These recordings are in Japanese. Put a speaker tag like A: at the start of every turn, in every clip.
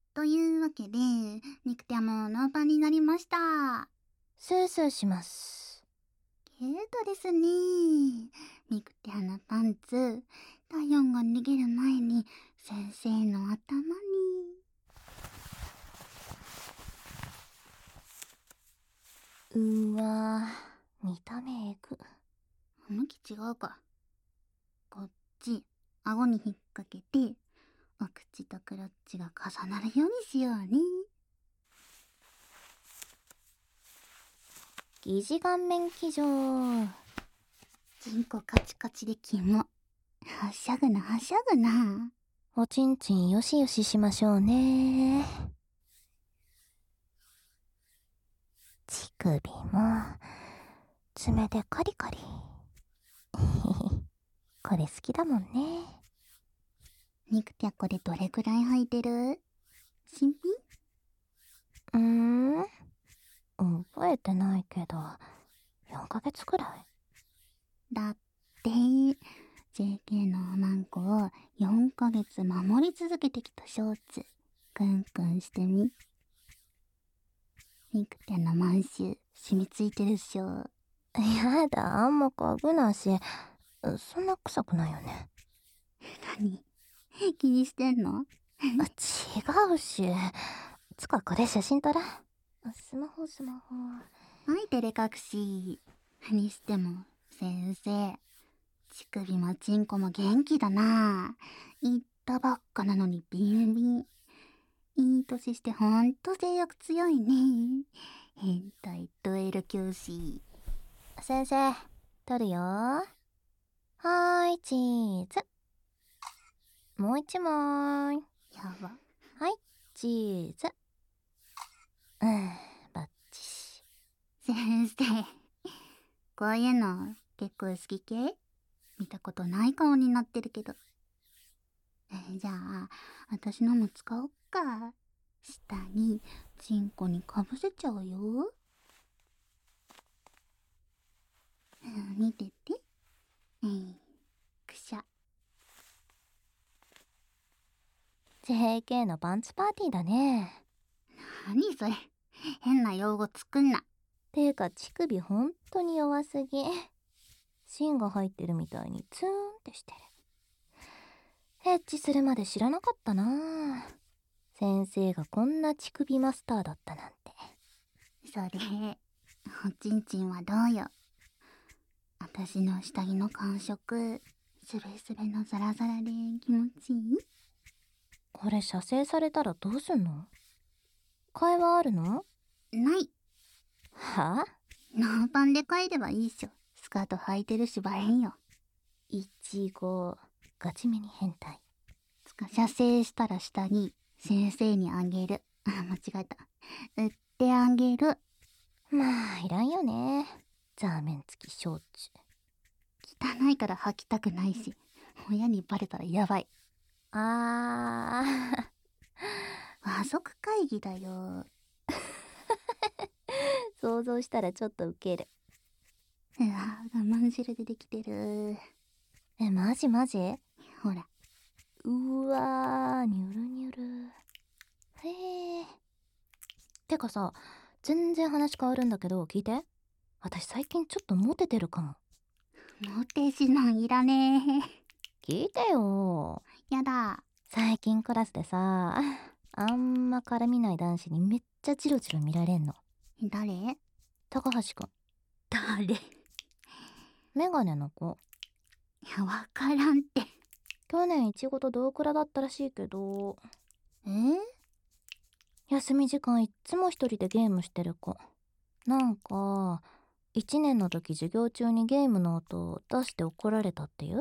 A: というわけで、肉手もノーパンになりました。
B: スースーします。
A: キュートですね。肉手のパンツ、体温が逃げる前に先生の頭に。
B: わー、見た目エグ。
A: 向き違うか。こっち、顎に引っ掛けて、お口とクロッチが重なるようにしようね。
B: 疑似顔面騎乗。
A: チンコカチカチでキモ。はしゃぐなはしゃぐな。
B: おちんちんよしよししましょうね。乳首も爪でカリカリ。これ好きだもんね。
A: 肉手これどれくらい履いてる？新品？
B: 覚えてないけど4ヶ月くらい
A: だって JK のマンコを4ヶ月守り続けてきたショーツクンクンしてみ。肉手の満州染みついてるっしょ。
B: やだ、あんま嗅ぐなし。そんな臭くないよね。
A: 何気にしてんの？
B: 違うし。つかこれ写真撮ら。スマホ。
A: はい照れ隠し。にしても先生、乳首もチンコも元気だな。言ったばっかなのにビンビン。いい年してほんと性欲強いね。変態ド L 教師。
B: 先生、撮るよ。はーい、チーズ。もう一枚。
A: やば。
B: はい、チーズ。バッチシ。
A: 先生、こういうの結構好き系？見たことない顔になってるけど。じゃあ、私のも使おっか。下にチンコにかぶせちゃうよ。見てて。くしゃ。
B: JK のパンツパーティーだね。
A: 何それ。変な用語作んな。
B: てか乳首ほんとに弱すぎ。芯が入ってるみたいにツーンってしてる。エッチするまで知らなかったな。先生がこんな乳首マスターだったなんて。
A: それ、おちんちんはどうよ。私の下着の感触、スベスベのザラザラで気持ちいい？
B: これ射精されたらどうすんの？会話あるの？
A: ない。
B: は？
A: ノーパンで帰ればいいっしょ。スカート履いてるしバレんよ。
B: いちご、ガチめに変態。
A: 射精したら下に先生にあげる。間違えた。売ってあげる。
B: まあ、いらんよね。ザーメン付きショーツ。
A: 汚いから履きたくないし、親にバレたらやばい。和族会議だよ。
B: 想像したらちょっとウケる。
A: うわ、我慢汁でできてる。
B: マジ？
A: ほら。
B: うわー、ニュルニュル。へえ。てかさ、全然話変わるんだけど、聞いて。私最近ちょっとモテてるかも。
A: モテシなんいらね
B: 聞いてよ。
A: え。やだ。
B: 最近クラスでさ、あんま絡みない男子にめっちゃチロチロ見られんの。
A: 誰？
B: 高橋くん。
A: 誰？
B: メガネの子。
A: いや、わからんって。
B: 去年イチゴと同クラだったらしいけど、休み時間いっつも一人でゲームしてる子。なんか、1年の時授業中にゲームの音を出して怒られたっていう？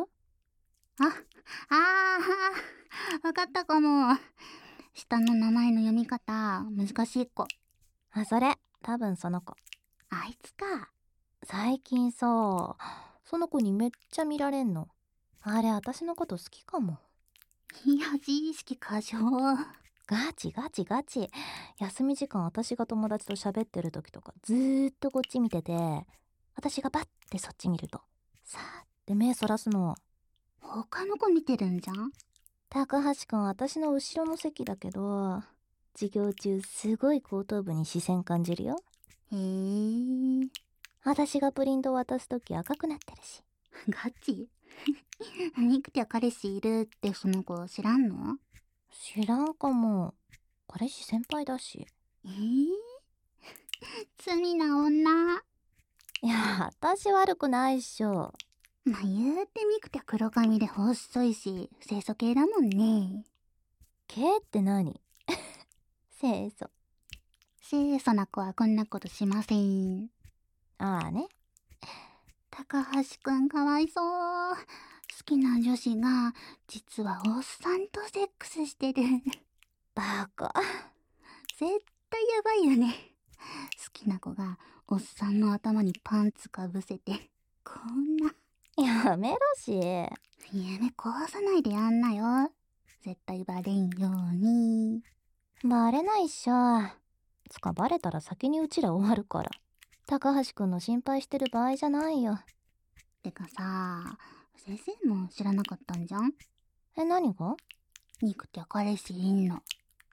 A: わかったかも。下の名前の読み方、難しい子。
B: それ、多分その子。
A: あいつか。
B: 最近さ、その子にめっちゃ見られんの。あれ、私のこと好きかも。
A: いや、自意識過剰。
B: ガチ。休み時間私が友達と喋ってる時とかずーっとこっち見てて、私がバッてそっち見ると、さーって目そらすの。
A: 他の子見てるんじゃん。
B: 高橋くん私の後ろの席だけど、 授業中すごい後頭部に視線感じるよ。
A: へえ。
B: 私がプリント渡すとき赤くなってるし。
A: ガチミクティは彼氏いるってその子知らんの？
B: 知らんかも。彼氏先輩だし。
A: 罪な女。
B: いや、私悪くないっしょ。
A: まあ言うてミクティは黒髪で細いし清楚系だもんね。
B: 系って何？清楚。
A: 清楚な子はこんなことしません。
B: ああね。
A: 高橋くんかわいそう。好きな女子が実はおっさんとセックスしてる。
B: バカ。
A: 絶対やばいよね。好きな子がおっさんの頭にパンツかぶせてこんな。
B: やめろし。
A: 夢壊さないでやんなよ。絶対バレんように。
B: バレないっしょ。つかバレたら先にうちら終わるから。高橋くんの心配してる場合じゃないよ。
A: てかさ、先生も知らなかったんじゃん？
B: 何が？
A: ミクティは彼氏いんの。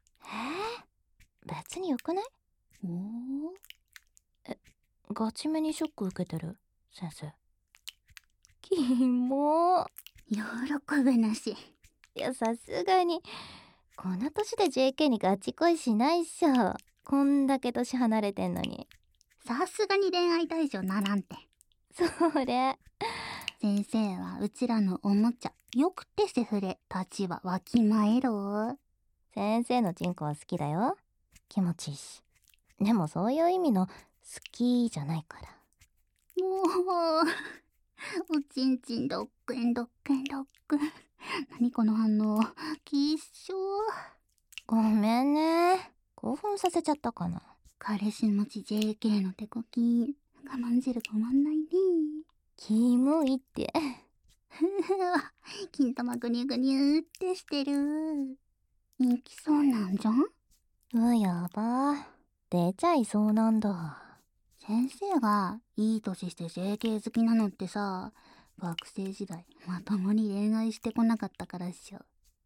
B: 別によくない？
A: おお。
B: ガチめにショック受けてる先生。キモ。
A: 喜ぶなし。
B: いや、さすがにこの年で JK にガチ恋しないっしょ。こんだけ年離れてんのに。
A: さすがに恋愛対象ならんて。
B: それ
A: 先生はうちらのおもちゃ。よくてセフレ。立場わきまえろ。
B: 先生のチンコは好きだよ。気持ちいいし。でもそういう意味の好きじゃないから。
A: もうおちんちんどっくんどっくんどっくん。何この反応。きっしょ。
B: ごめんね。興奮させちゃったかな。
A: 彼氏持ち JK の手こき。我慢汁止まんないね。
B: キモいって。
A: 金玉ぐにゅぐにゅってしてる。人気そうなんじゃん？
B: やば。出ちゃいそうなんだ。
A: 先生がいい年して JK 好きなのってさ、学生時代まともに恋愛してこなかったからっしょ。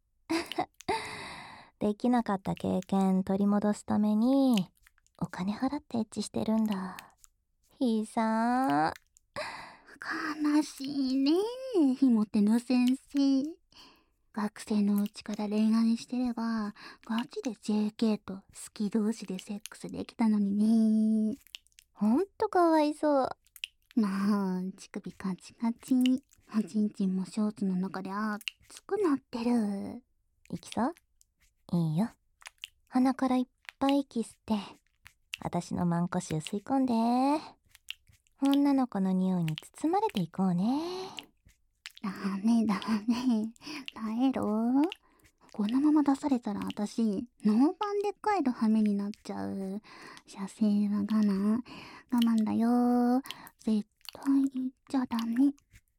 B: できなかった経験取り戻すためにお金払ってエッチしてるんだ。悲惨。
A: 悲しいねえ、ひもての先生。学生のうちから恋愛してれば、ガチで JK と好き同士でセックスできたのにね。
B: ほんとかわいそう。
A: まあ、乳首カチカチ。おちんちんもショーツの中で熱くなってる。
B: いきそう？いいよ。鼻からいっぱい息吸って、私のマンコ臭吸い込んで。女の子の匂いに包まれていこうね。
A: ダメダメ。耐えろ。このまま出されたら私、ノーパンで帰る羽目になっちゃう。射精は我慢。我慢だよ。絶対言っちゃダメ。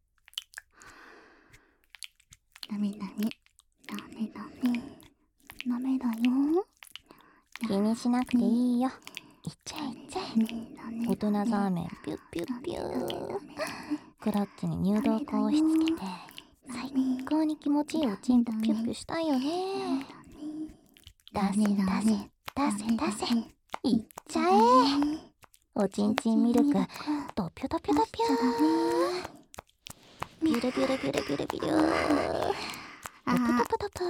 A: ダメダメ。ダメダメ。ダメだよ。
B: 気にしなくていいよ。いっちゃえいっちゃえ。大人ザーメンピュッピュッピュー。クラッチに入道粉を押し付けて、最高に気持ちいいおちんぽピュッピュしたいよね。出せ出せ出せ出せ。いっちゃえ。おちんちんミルクドピュドピュドピュー。ビュルビュルビュルビュルビュルドプドプドプ。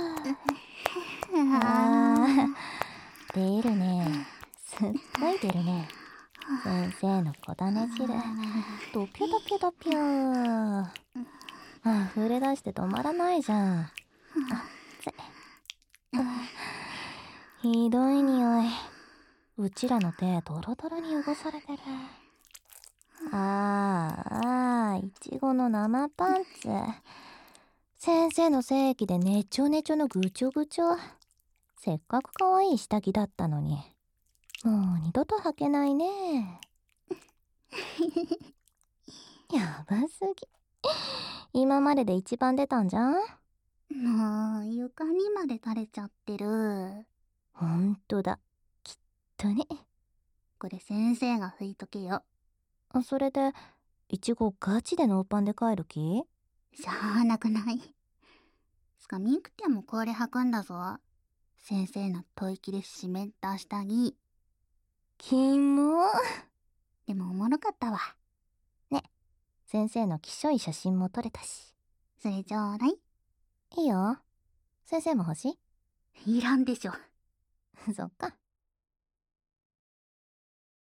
B: 出るね。すっごい出るね。先生の小種汁ドピュドピュドピュー。溢れ出して止まらないじゃん。ひどい匂い。うちらの手ドロドロに汚されてる。いちごの生パンツ。先生の精液でねちょねちょのぐちょぐちょ。せっかく可愛い下着だったのに。もう二度と履けないね。やばすぎ。今までで一番出たんじゃん？
A: もう床にまで垂れちゃってる。
B: ほんとだ。きっとね。
A: これ先生が拭いとけよ。
B: それでいちごガチでノーパンで帰る気？
A: しゃあなくない。つかミクティもこれ履くんだぞ。 先生の吐息で湿った下着。
B: キモ。
A: でもおもろかったわ。
B: ね、先生のきしょい写真も撮れたし。
A: それちょうだい。
B: いいよ。先生も欲し
A: いらんでしょ。
B: いそっか。